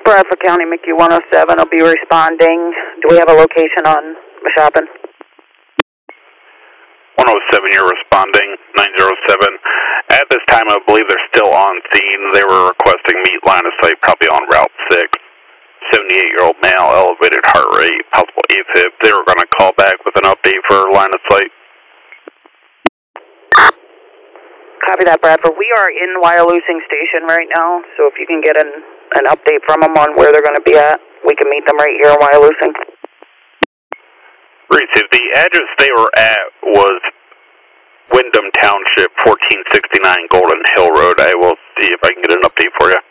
Bradford County, McHugh 107 will be responding. Do we have a location on Mashopin? 107, you're responding. 907. At this time, I believe they're still on scene. They were requesting meet line of sight, probably on Route 6. 78-year-old male, elevated heart rate, possible AFib. They were going to call back with an update for line of sight. Copy that, Bradford. We are in Wyalusing Station right now, so if you can get an update from them on where they're going to be at, we can meet them right here in Wyalusing. Received. The address they were at was Wyndham Township, 1469 Golden Hill Road. I will see if I can get an update for you.